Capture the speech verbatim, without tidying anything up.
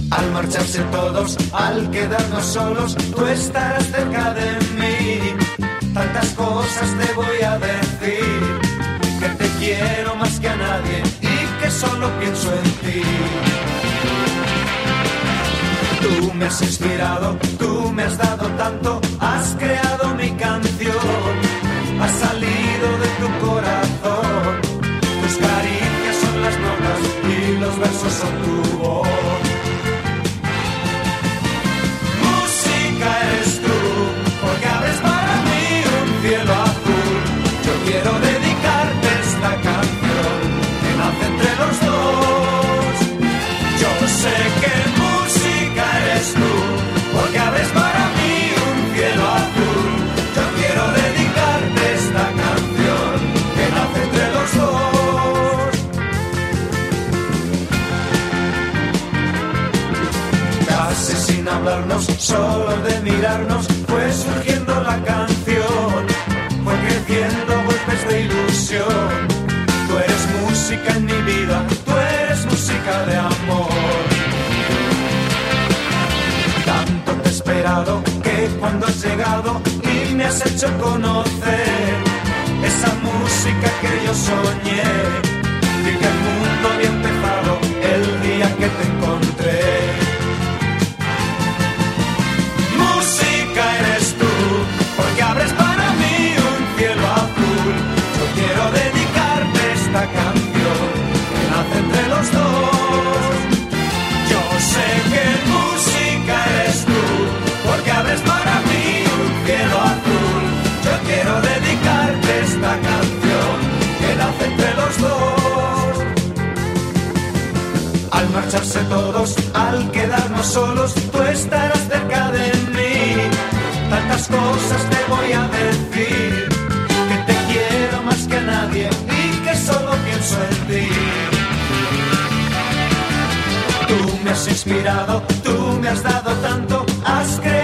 Al marcharse todos, al quedarnos solos, tú estarás cerca de mí. Tantas cosas te voy a decir, que te quiero más que a nadie y que solo pienso en ti. Tú me has inspirado, tú me has dado tanto, has creado mi canción, has salido de tu corazón. Tus caricias son las notas y los versos son tu voz. Música eres tú, porque abres para mí un cielo azul. Yo quiero dedicarte esta canción que nace entre los dos. Yo sé que música eres tú, porque abres para mí un cielo azul. Yo quiero dedicarte esta canción que nace entre los dos. Casi sin hablarnos, solo de mirarnos, fue surgiendo la canción, fue creciendo golpes de ilusión. Tú eres música en mi vida, tú eres música de amor. Tanto te he esperado que cuando has llegado y me has hecho conocer esa música que yo soñé, y que el mundo había empezado el día que te encontré. Música eres tú, porque abres para mí un cielo azul. Yo quiero dedicarte esta canción que nace entre los dos. Yo sé que música eres tú, porque abres para mí un cielo azul. Yo quiero dedicarte esta canción que nace entre los dos. Al marcharse todos, al quedarnos solos, tú estarás cerca de mí. Tantas cosas te voy a decir, que te quiero más que a nadie y que solo pienso en ti. Tú me has inspirado, tú me has dado tanto, has creado